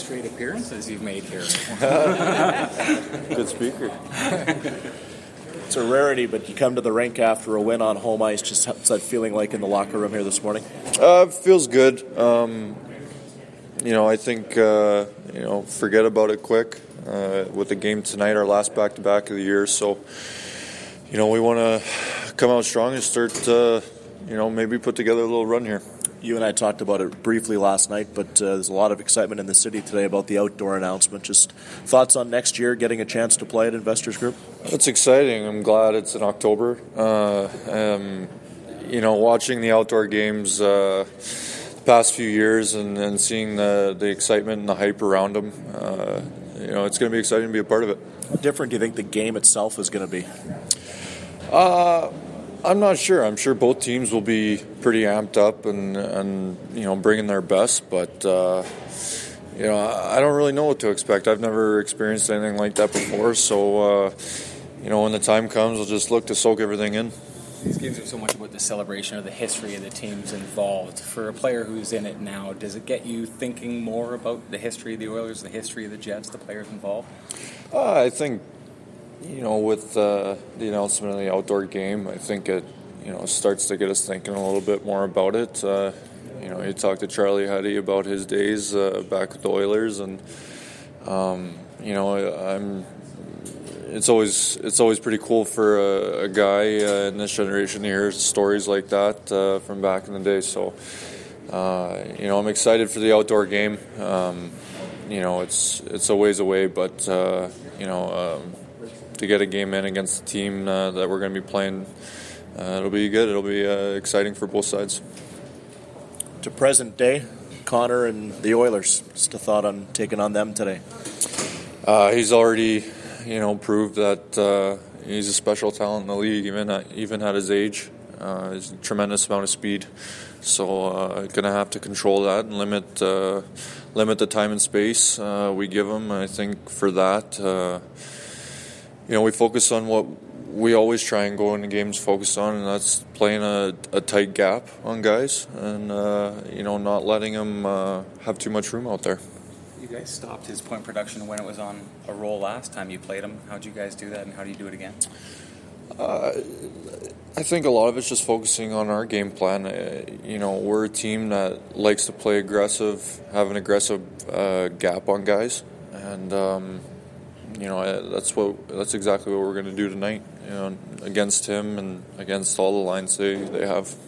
straight appearances you've made here. Good speaker. It's a rarity, but you come to the rink after a win on home ice. Just what's that feeling like in the locker room here this morning? It feels good. I think, forget about it quick. With the game tonight, our last back-to-back of the year. So, we want to come out strong and start, maybe put together a little run here. You and I talked about it briefly last night, but there's a lot of excitement in the city today about the outdoor announcement. Just thoughts on next year, getting a chance to play at Investors Group? It's exciting. I'm glad it's in October. Watching the outdoor games the past few years and seeing the excitement and the hype around them, it's going to be exciting to be a part of it. How different do you think the game itself is going to be? I'm not sure. I'm sure both teams will be pretty amped up and bringing their best, but I don't really know what to expect. I've never experienced anything like that before, so when the time comes, we'll just look to soak everything in. These games are so much about the celebration of the history of the teams involved. For a player who's in it now, does it get you thinking more about the history of the Oilers, the history of the Jets, the players involved? I think, with the announcement of the outdoor game, I think it, starts to get us thinking a little bit more about it. You talked to Charlie Huddy about his days back with the Oilers, and It's always pretty cool for a guy in this generation to hear stories like that from back in the day. So, I'm excited for the outdoor game. It's a ways away, but to get a game in against the team that we're going to be playing, it'll be good. It'll be exciting for both sides. To present day, Connor and the Oilers. Just a thought on taking on them today. He's already proved that he's a special talent in the league, even at his age. He's a tremendous amount of speed. So going to have to control that and limit the time and space we give him. I think for that, we focus on what we always try and go into games focused on, and that's playing a tight gap on guys and, not letting them have too much room out there. You guys stopped his point production when it was on a roll last time you played him. How'd you guys do that, and how do you do it again? I think a lot of it's just focusing on our game plan. We're a team that likes to play aggressive, have an aggressive gap on guys, and that's exactly what we're going to do tonight. Against him and against all the lines they have.